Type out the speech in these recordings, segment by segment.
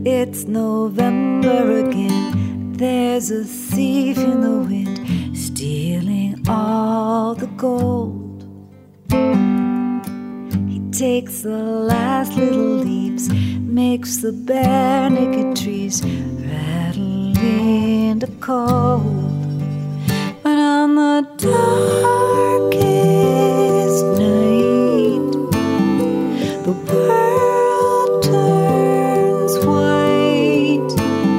It's November again. There's a thief in the wind, stealing all the gold. He takes the last little leaves, makes the bare naked trees rattle into cold. But on the darkest night, the world turns white.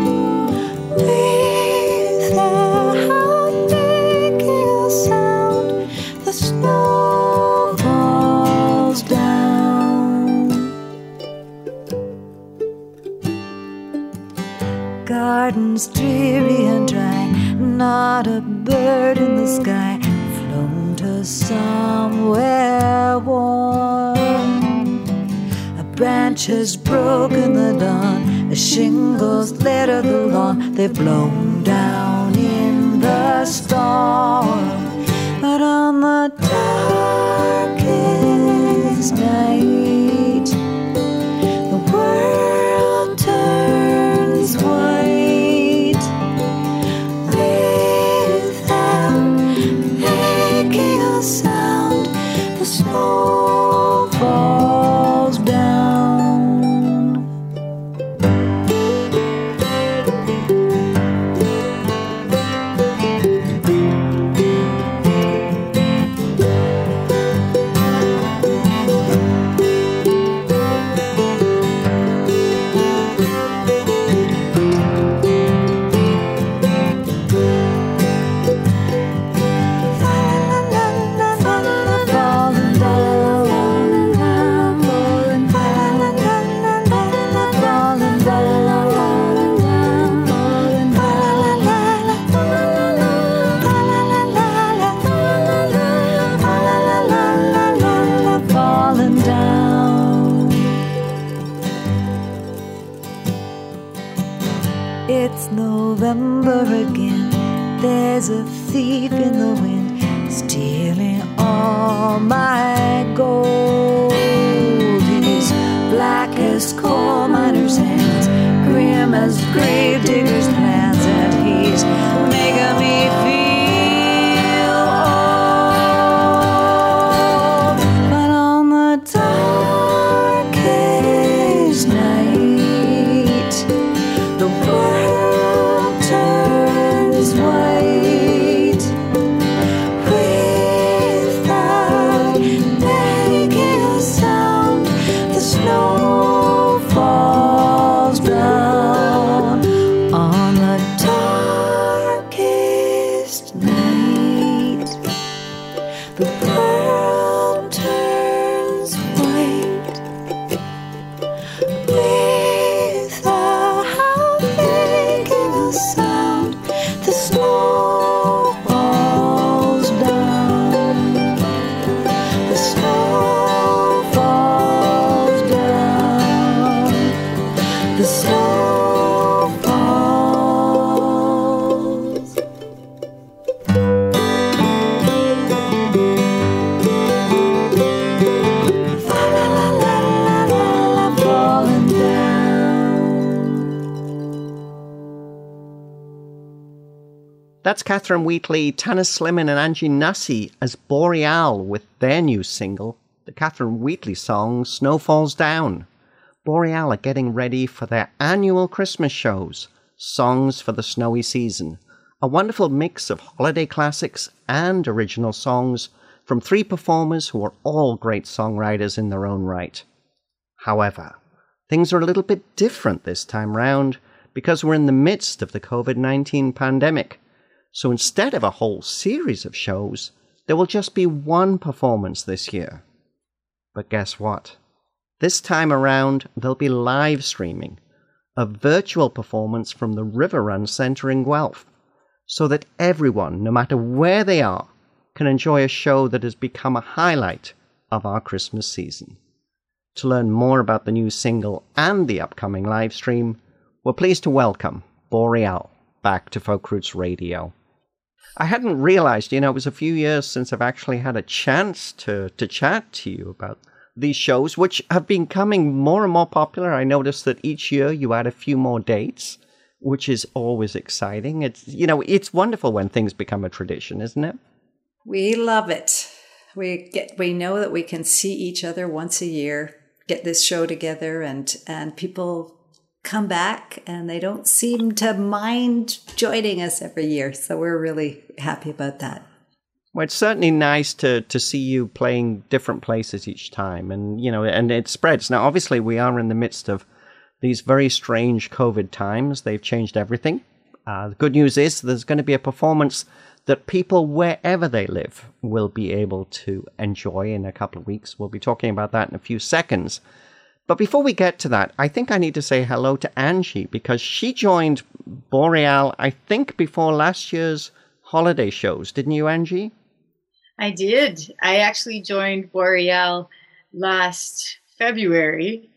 Without making a sound, the snow falls down. Gardens dreary and dry, not a bird in the sky, flown to somewhere warm. A branch has broken the dawn, the shingles litter the lawn, they've blown down in the storm. But on the darkest night, the world turns white. Sound, the snow falls down. It's November again. There's a thief in the wind, stealing all my gold. He's black as coal miners' hands, grim as grave diggers' plans, and he's making me feel old. But on the darkest night, the world turns white. Without making a sound, the snow falls down. On the darkest night, the world turns white. Without making a sound, the snow falls down. The snow falls down. The snow falls. Fa la la la la la la, falling down. That's Catherine Wheatley, Tana Sliman and Angie Nussey as Boreal with their new single, the Catherine Wheatley song Snow Falls Down. Boreal are getting ready for their annual Christmas shows, Songs for the Snowy Season, a wonderful mix of holiday classics and original songs from three performers who are all great songwriters in their own right. However, things are a little bit different this time round because we're in the midst of the COVID-19 pandemic. So instead of a whole series of shows, there will just be one performance this year. But guess what? This time around, there'll be live streaming, a virtual performance from the River Run Centre in Guelph, so that everyone, no matter where they are, can enjoy a show that has become a highlight of our Christmas season. To learn more about the new single and the upcoming live stream, we're pleased to welcome Boreal back to Folk Roots Radio. I hadn't realized, it was a few years since I've actually had a chance to chat to you about these shows, which have been becoming more and more popular. I noticed that each year you add a few more dates, which is always exciting. It's wonderful when things become a tradition, isn't it? We love it. We know that we can see each other once a year, get this show together, and people come back and they don't seem to mind joining us every year. So we're really happy about that. Well, it's certainly nice to see you playing different places each time, and and it spreads. Now, obviously, we are in the midst of these very strange COVID times. They've changed everything. The good news is there's going to be a performance that people wherever they live will be able to enjoy in a couple of weeks. We'll be talking about that in a few seconds. But before we get to that, I think I need to say hello to Angie, because she joined Boreal, I think, before last year's holiday shows. Didn't you, Angie? I did. I actually joined Boreal last February,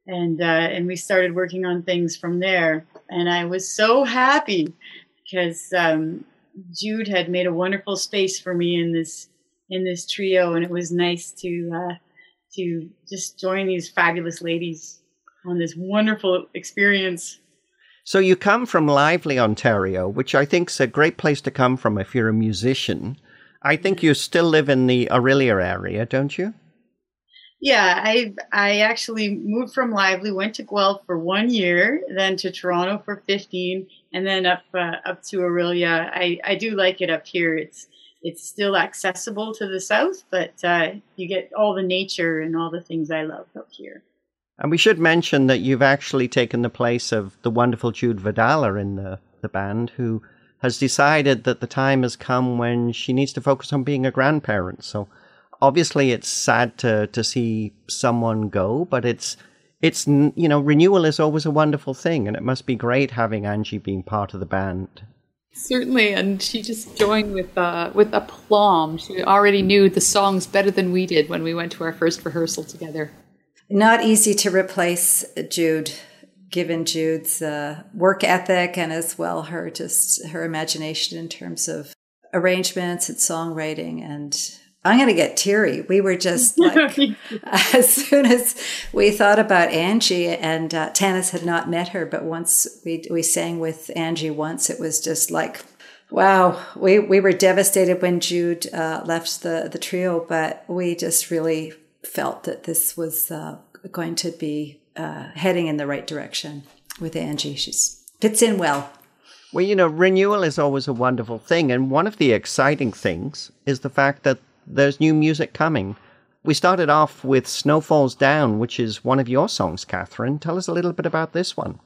and we started working on things from there. And I was so happy because Jude had made a wonderful space for me in this trio, and it was nice to just join these fabulous ladies on this wonderful experience. So you come from Lively, Ontario, which I think is a great place to come from if you're a musician. I think you still live in the Orillia area, don't you? Yeah, I actually moved from Lively, went to Guelph for 1 year, then to Toronto for 15, and then up to Orillia. I do like it up here. It's still accessible to the south, but you get all the nature and all the things I love up here. And we should mention that you've actually taken the place of the wonderful Jude Vidala in the band, who has decided that the time has come when she needs to focus on being a grandparent. So obviously it's sad to see someone go, but it's renewal is always a wonderful thing, and it must be great having Angie being part of the band. Certainly, and she just joined with aplomb. She already knew the songs better than we did when we went to our first rehearsal together. Not easy to replace Jude, given Jude's work ethic and as well her imagination in terms of arrangements and songwriting. And I'm going to get teary. We were just like, as soon as we thought about Angie, and Tanis had not met her, but once we sang with Angie once, it was just like, wow. We were devastated when Jude left the trio, but we just really felt that this was going to be heading in the right direction with Angie. She fits in well. Well, renewal is always a wonderful thing. And one of the exciting things is the fact that there's new music coming. We started off with Snow Falls Down, which is one of your songs, Catherine. Tell us a little bit about this one.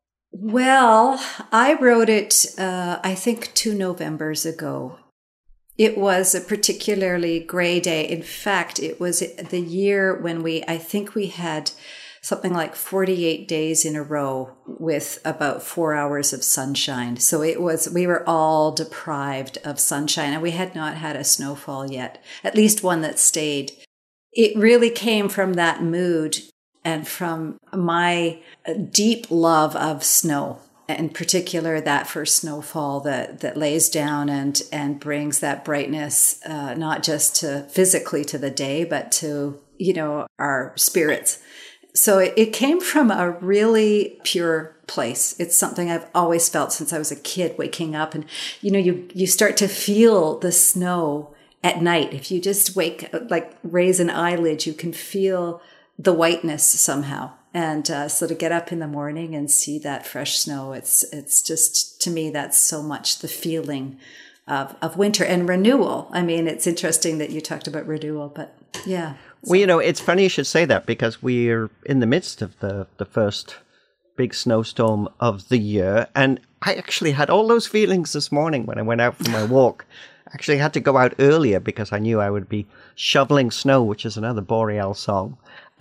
Well, I wrote it, I think, 2 Novembers ago. It was a particularly gray day. In fact, it was the year when I think we had something like 48 days in a row with about 4 hours of sunshine. So we were all deprived of sunshine, and we had not had a snowfall yet, at least one that stayed. It really came from that mood and from my deep love of snow. In particular, that first snowfall that lays down and brings that brightness, not just physically to the day, but to, our spirits. So it came from a really pure place. It's something I've always felt since I was a kid, waking up and, you start to feel the snow at night. If you just raise an eyelid, you can feel the whiteness somehow. And so to get up in the morning and see that fresh snow, it's just, to me, that's so much the feeling of winter and renewal. I mean, it's interesting that you talked about renewal, but yeah. Well, it's funny you should say that, because we're in the midst of the first big snowstorm of the year. And I actually had all those feelings this morning when I went out for my walk. I actually had to go out earlier because I knew I would be shoveling snow, which is another Boreal song.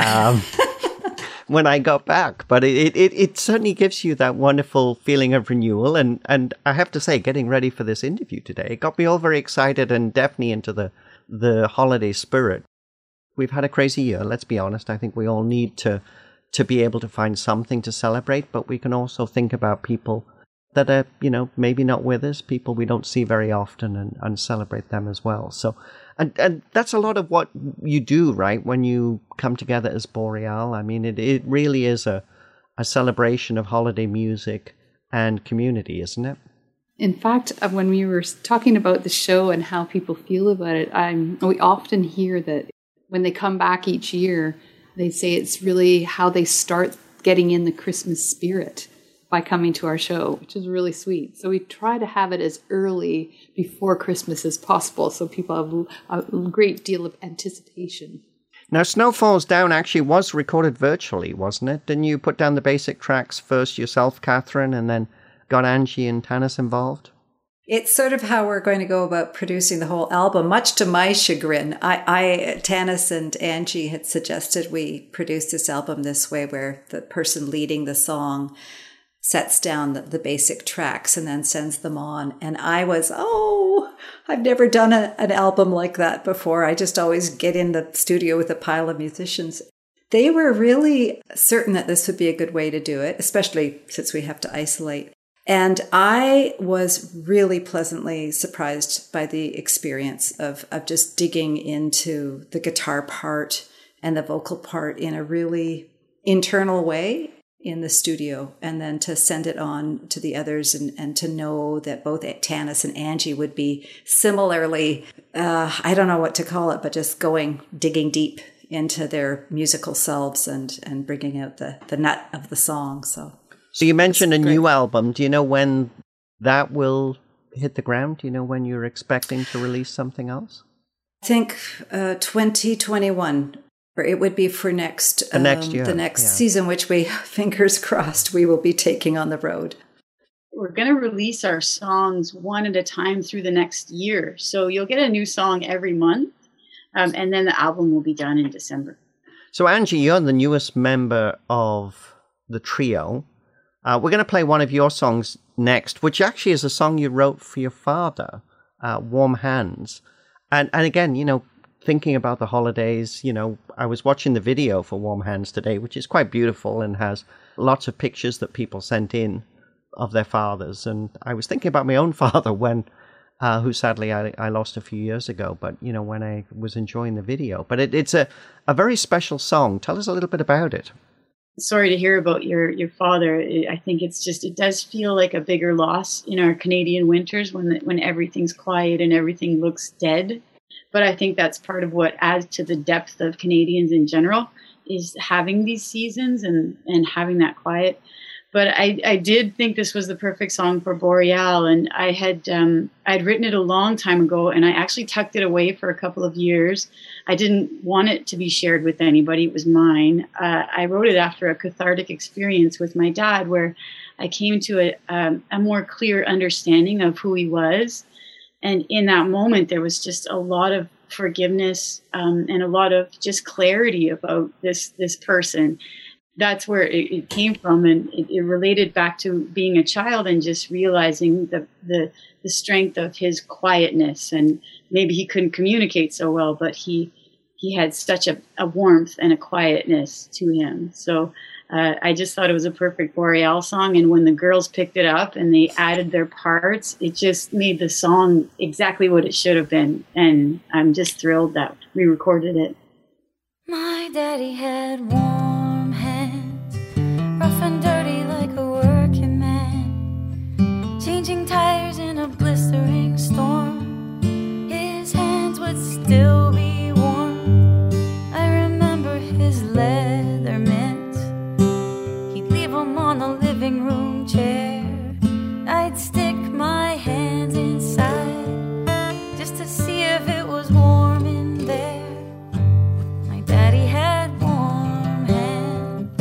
When I got back. But it certainly gives you that wonderful feeling of renewal. And I have to say, getting ready for this interview today, it got me all very excited and definitely into the holiday spirit. We've had a crazy year, let's be honest. I think we all need to be able to find something to celebrate, but we can also think about people that are, maybe not with us, people we don't see very often, and celebrate them as well. So, and that's a lot of what you do, right? When you come together as Boreal, I mean, it really is a celebration of holiday music and community, isn't it? In fact, when we were talking about the show and how people feel about it, we often hear that when they come back each year, they say it's really how they start getting in the Christmas spirit by coming to our show, which is really sweet. So we try to have it as early before Christmas as possible so people have a great deal of anticipation. Now, Snow Falls Down actually was recorded virtually, wasn't it? Didn't you put down the basic tracks first yourself, Catherine, and then got Angie and Tanis involved? It's sort of how we're going to go about producing the whole album, much to my chagrin. Tanis and Angie had suggested we produce this album this way, where the person leading the song sets down the basic tracks and then sends them on. And I was, I've never done an album like that before. I just always get in the studio with a pile of musicians. They were really certain that this would be a good way to do it, especially since we have to isolate. And I was really pleasantly surprised by the experience of just digging into the guitar part and the vocal part in a really internal way in the studio, and then to send it on to the others and to know that both Tanis and Angie would be similarly, I don't know what to call it, but just digging deep into their musical selves and bringing out the nut of the song. So you mentioned a new album. Do you know when that will hit the ground? Do you know when you're expecting to release something else? I think 2021. Or it would be for next year, the next season, which we, fingers crossed, we will be taking on the road. We're going to release our songs one at a time through the next year. So you'll get a new song every month, and then the album will be done in December. So Angie, you're the newest member of the trio. We're going to play one of your songs next, which actually is a song you wrote for your father, Warm Hands. And again, thinking about the holidays, I was watching the video for Warm Hands today, which is quite beautiful and has lots of pictures that people sent in of their fathers. And I was thinking about my own father who sadly I lost a few years ago, but, when I was enjoying the video. But it's a very special song. Tell us a little bit about it. Sorry to hear about your father. I think it does feel like a bigger loss in our Canadian winters when everything's quiet and everything looks dead. But I think that's part of what adds to the depth of Canadians in general, is having these seasons and having that quiet. But I did think this was the perfect song for Boreal, and I'd written it a long time ago, and I actually tucked it away for a couple of years. I didn't want it to be shared with anybody. It was mine. I wrote it after a cathartic experience with my dad, where I came to a more clear understanding of who he was. And in that moment, there was just a lot of forgiveness and a lot of just clarity about this person. That's where it came from, and it related back to being a child and just realizing the strength of his quietness. And maybe he couldn't communicate so well, but he had such a warmth and a quietness to him. So I just thought it was a perfect Boreal song. And when the girls picked it up and they added their parts, it just made the song exactly what it should have been. And I'm just thrilled that we recorded it. My daddy had warm hands, rough and dirty like a working man, changing tires in a blistering storm. His hands would still be warm. I remember his leather mitts. On the living room chair, I'd stick my hands inside just to see if it was warm in there. My daddy had warm hands.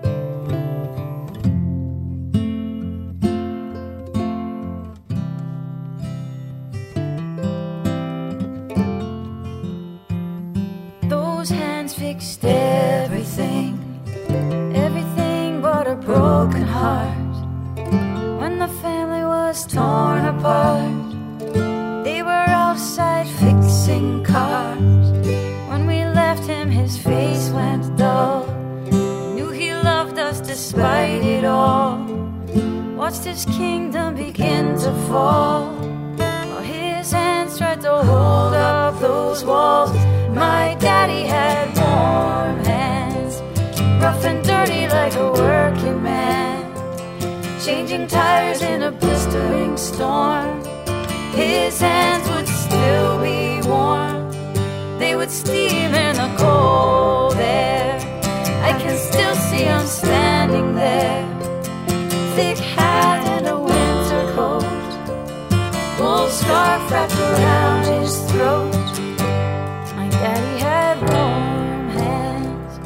Those hands fixed everything but a broken heart. When the family was torn apart, they were outside fixing cars. When we left him, his face went dull. Knew he loved us despite it all. watched his kingdom begin to fall, while his hands tried to hold up those walls. My daddy had warm hands, rough and dirty like a working man, changing tires in a blistering storm. His hands would still be warm, they would steam in the cold air. I can still see him standing there, thick hat and a winter coat, wool scarf wrapped around his throat. My daddy had warm hands.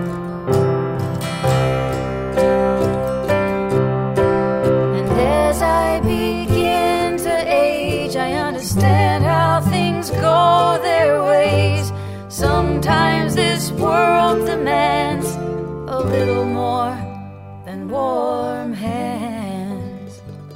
And as I begin to age, I understand how things go their ways. Sometimes this world demands a little more than warm hands.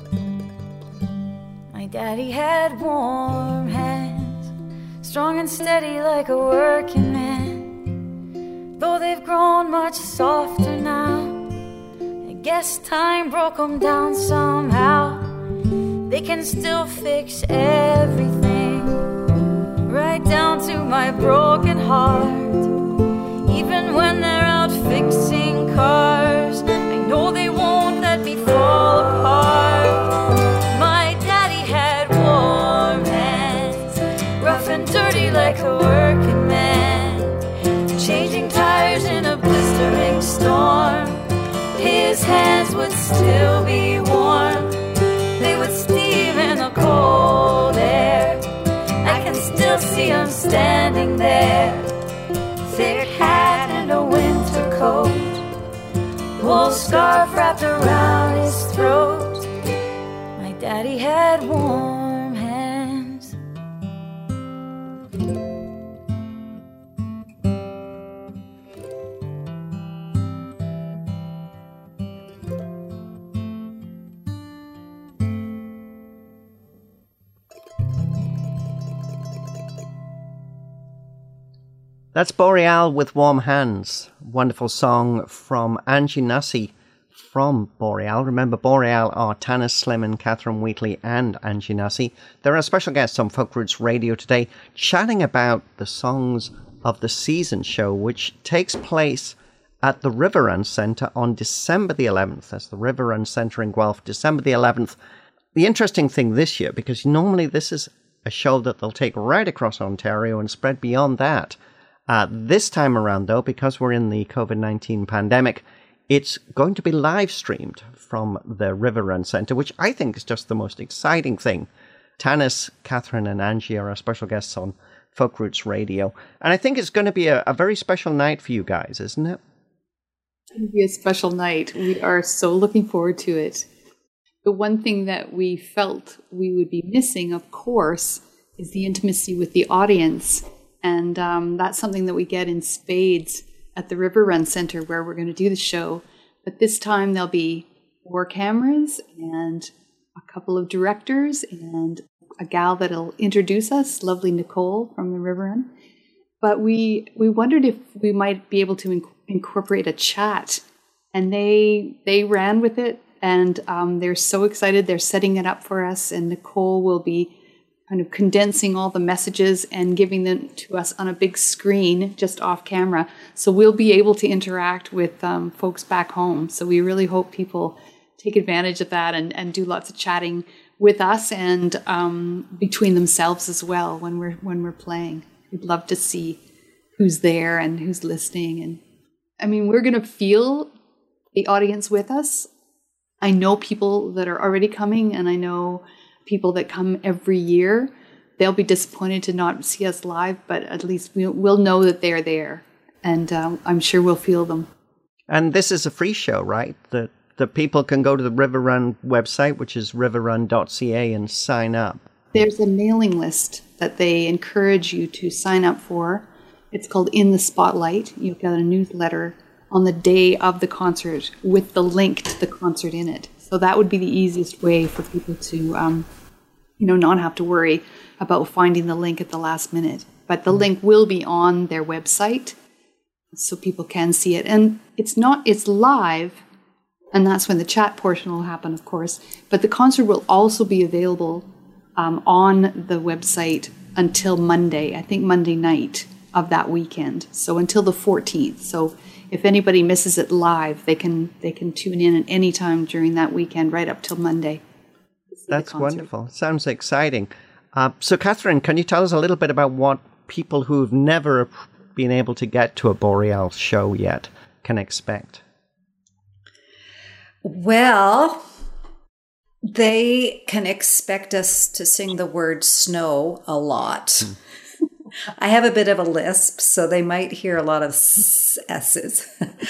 My daddy had warm hands, strong and steady like a working man. Though they've grown much softer now, I guess time broke them down somehow. They can still fix everything, right down to my broken heart. Even when they're out fixing cars, I know they won't let me fall apart. My daddy had warm hands, rough and dirty like a working man, changing tires in a blistering storm. His hands would still be warm, they would steam in the cold air. I can still see him standing there, thick hat and a winter coat, wool scarf wrapped around his throat. My daddy had warm hands. That's Boreal with Warm Hands. Wonderful song from Angie Nussey from Boreal. Remember, Boreal are Tanis Slimani, Catherine Wheatley and Angie Nussey. They're our special guests on Folk Roots Radio today, chatting about the Songs of the Season show, which takes place at the Riverrun Centre on December the 11th. That's the Riverrun Centre in Guelph, December the 11th. The interesting thing this year, because normally this is a show that they'll take right across Ontario and spread beyond that. This time around, though, because we're in the COVID-19 pandemic, it's going to be live streamed from the Riverrun Centre, which I think is just the most exciting thing. Tanis, Catherine and Angie are our special guests on Folk Roots Radio. And I think it's going to be a very special night for you guys, isn't it? It's going to be a special night. We are so looking forward to it. The one thing that we felt we would be missing, of course, is the intimacy with the audience. And that's something that we get in spades at the Riverrun Centre where we're going to do the show. But this time there'll be 4 cameras and a couple of directors and a gal that'll introduce us, lovely Nicole from the Riverrun. But we wondered if we might be able to incorporate a chat. And they ran with it, and they're so excited. They're setting it up for us, and Nicole will be kind of condensing all the messages and giving them to us on a big screen just off camera. So we'll be able to interact with folks back home. So we really hope people take advantage of that and do lots of chatting with us and between themselves as well when we're playing. We'd love to see who's there and who's listening. And I mean, we're going to feel the audience with us. I know people that are already coming, and I know people that come every year. They'll be disappointed to not see us live, but at least we'll know that they're there, and I'm sure we'll feel them. And this is a free show, right? The people can go to the Riverrun website, which is riverrun.ca, and sign up. There's a mailing list that they encourage you to sign up for. It's called In the Spotlight. You'll get a newsletter on the day of the concert with the link to the concert in it. So that would be the easiest way for people to, not have to worry about finding the link at the last minute. But the link will be on their website, so people can see it. And it's live, And that's when the chat portion will happen, of course. But the concert will also be available on the website until Monday, I think Monday night of that weekend. So until the 14th. So if anybody misses it live, they can tune in at any time during that weekend, right up till Monday. That's wonderful. Sounds exciting. So, Catherine, can you tell us a little bit about what people who've never been able to get to a Boreal show yet can expect? Well, they can expect us to sing the word snow a lot. I have a bit of a lisp, so they might hear a lot of S's.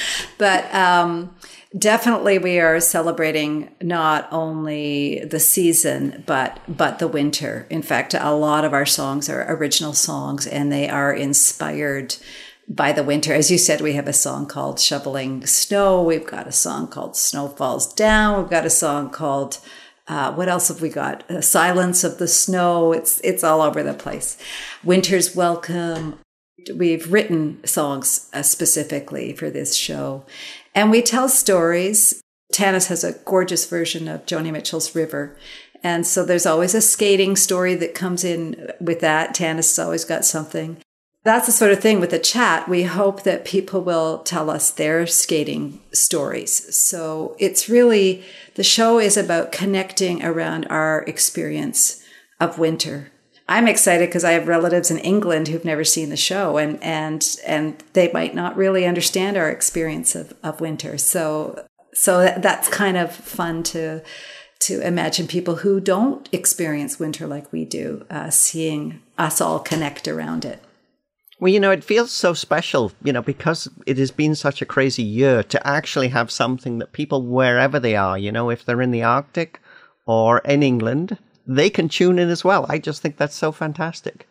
But definitely we are celebrating not only the season, but the winter. In fact, a lot of our songs are original songs, and they are inspired by the winter. As you said, we have a song called Shoveling Snow. We've got a song called Snow Falls Down. We've got a song called, what else have we got? Silence of the Snow. It's all over the place. Winter's Welcome. We've written songs specifically for this show. And we tell stories. Tanis has a gorgeous version of Joni Mitchell's River. And so there's always a skating story that comes in with that. Tanis has always got something. That's the sort of thing with the chat. We hope that people will tell us their skating stories. So it's really, the show is about connecting around our experience of winter. I'm excited because I have relatives in England who've never seen the show, and they might not really understand our experience of winter. So that's kind of fun to imagine people who don't experience winter like we do, seeing us all connect around it. Well, it feels so special, because it has been such a crazy year to actually have something that people, wherever they are, if they're in the Arctic or in England, they can tune in as well. I just think that's so fantastic.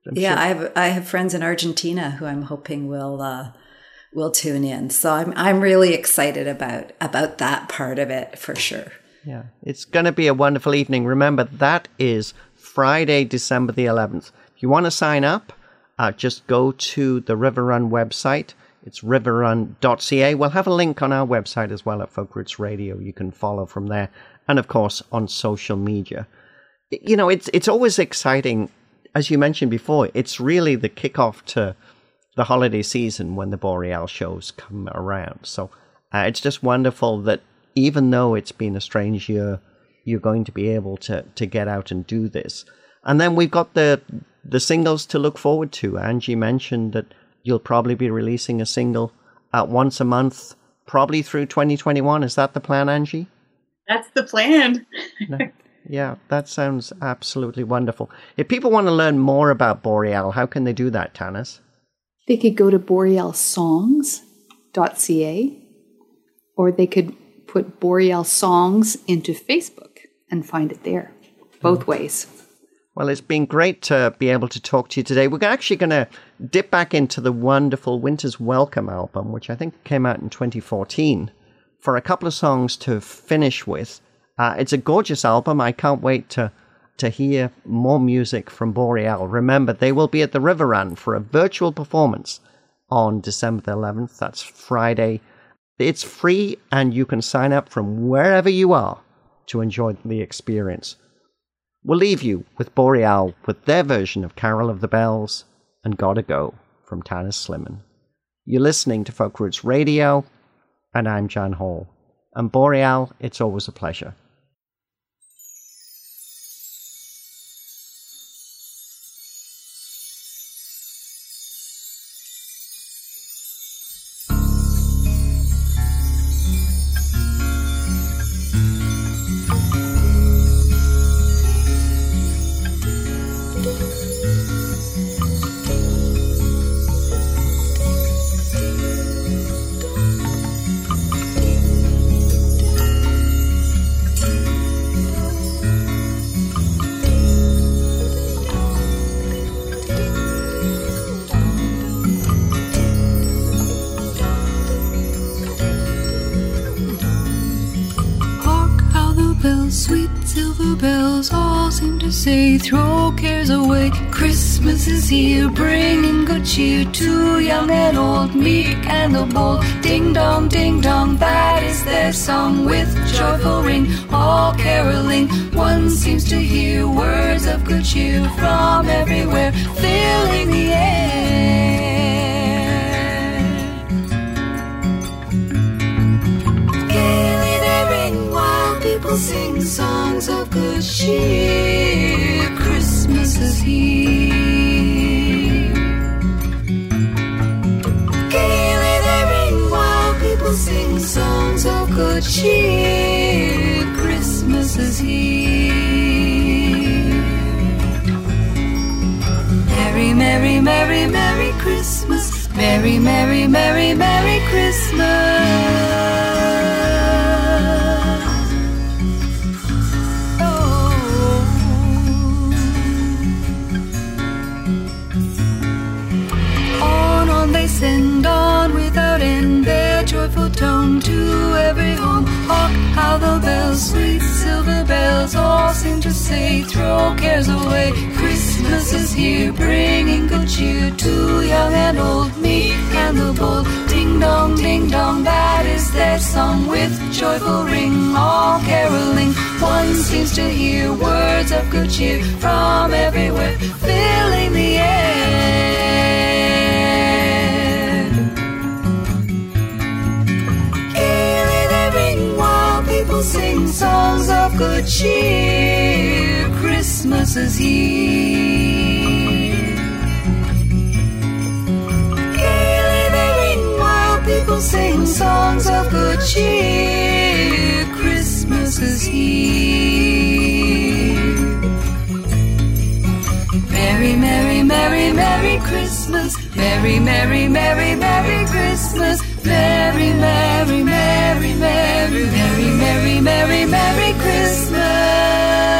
I have friends in Argentina who I'm hoping will tune in. So I'm really excited about that part of it for sure. Yeah, it's going to be a wonderful evening. Remember, that is Friday, December the 11th. If you want to sign up, just go to the River Run website. It's riverrun.ca. We'll have a link on our website as well at Folk Roots Radio. You can follow from there. And, of course, on social media. It's always exciting. As you mentioned before, it's really the kickoff to the holiday season when the Boreal shows come around. So it's just wonderful that even though it's been a strange year, you're going to be able to get out and do this. And then we've got the singles to look forward to. Angie mentioned that you'll probably be releasing a single once a month, probably through 2021. Is that the plan, Angie? That's the plan. Yeah, that sounds absolutely wonderful. If people want to learn more about Boreal, how can they do that, Tanis? They could go to borealsongs.ca, or they could put Boreal Songs into Facebook and find it there. Both ways. Well, it's been great to be able to talk to you today. We're actually going to dip back into the wonderful Winter's Welcome album, which I think came out in 2014, for a couple of songs to finish with. It's a gorgeous album. I can't wait to hear more music from Boreal. Remember, they will be at the River Run for a virtual performance on December the 11th. That's Friday. It's free, and you can sign up from wherever you are to enjoy the experience. We'll leave you with Boreal with their version of Carol of the Bells and Gotta Go from Tanis Slimani. You're listening to Folk Roots Radio, and I'm Jan Hall. And Boreal, it's always a pleasure. Say, throw cares away. Christmas is here, bringing good cheer to young and old, meek and the bold. Ding dong, that is their song with joyful ring, all caroling. One seems to hear words of good cheer from everywhere, filling the air. Gaily they ring while people sing songs of good cheer. Christmas is here. Gaily they ring while people sing songs of good cheer. Christmas is here. Merry, merry, merry, merry Christmas. Merry, merry, merry, merry Christmas. Send on without end their joyful tone to every home. Hark how the bells, sweet silver bells, all seem to say, throw cares away. Christmas is here, bringing good cheer to young and old, meek and the bold. Ding dong, that is their song with joyful ring, all caroling. One seems to hear words of good cheer from everywhere, filling the air. People sing songs of good cheer. Christmas is here. Gaily they ring while people sing songs of good cheer. Christmas is here. Merry, merry, merry, merry Christmas. Merry, merry, merry, merry Christmas. Merry, merry, merry, merry, merry, merry, merry, merry Christmas.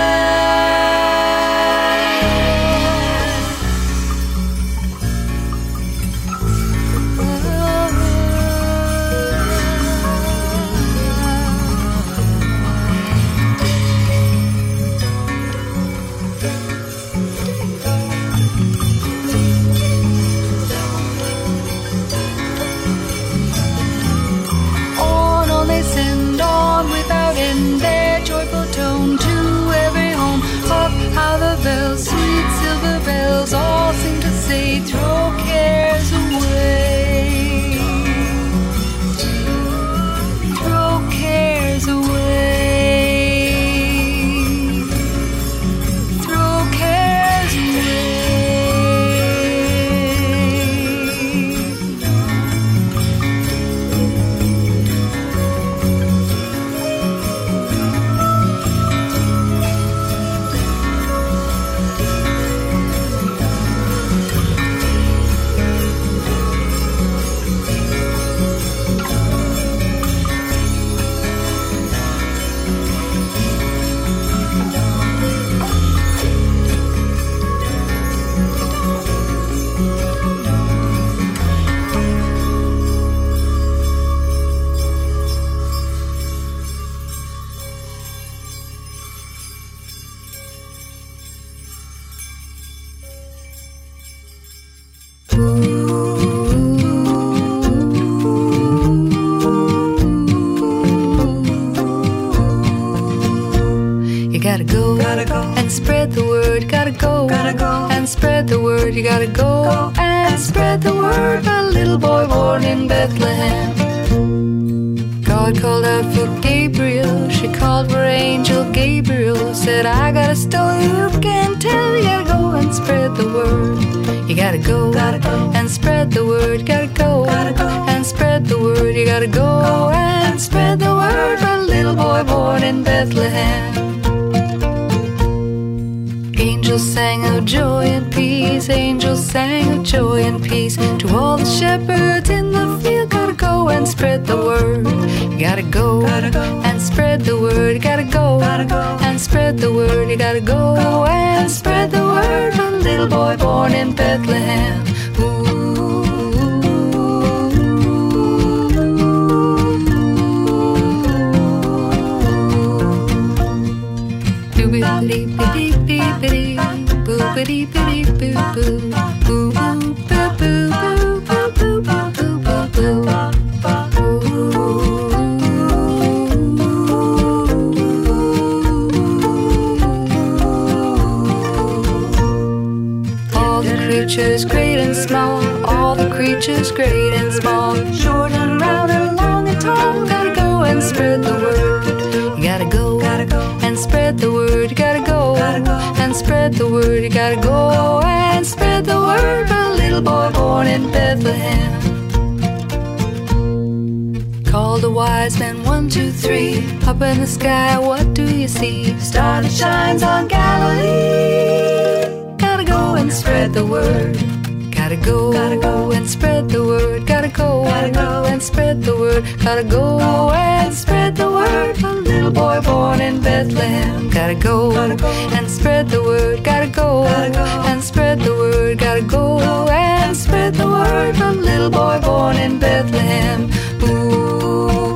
Sweet silver bells all seem to say, throw cares away. Throw cares away. Throw cares Gotta go and spread the word. Gotta go and spread the word. You gotta go and spread the word. A little boy born in Bethlehem. God called out for Gabriel. She called for Angel Gabriel. Said, I got a story you can tell. You gotta go and spread the word. You gotta go and spread the word. You gotta go and spread the word. You gotta go and spread the word. A little boy born in Bethlehem. Angels sang of joy and peace. Angels sang of joy and peace to all the shepherds in the field. Gotta go and spread the word. You gotta go and spread the word. You gotta go and spread the word. You gotta go and spread the word. A little boy born in Bethlehem. creatures great and small, all the creatures great and small, short and round and long and tall. Gotta go and spread the word. You gotta go and spread the word. You gotta go and spread the word. You gotta go and spread the word. A little boy born in Bethlehem. Call the wise men, 1, 2, 3. Up in the sky, what do you see? Star that shines on Galilee. Gotta go and spread the word. Gotta go and spread the word. Gotta go and spread the word. Gotta go and spread the word. A little boy born in Bethlehem. Gotta go and spread the word. Gotta go and spread the word. Gotta go and spread the word. A little boy born in Bethlehem. Ooh.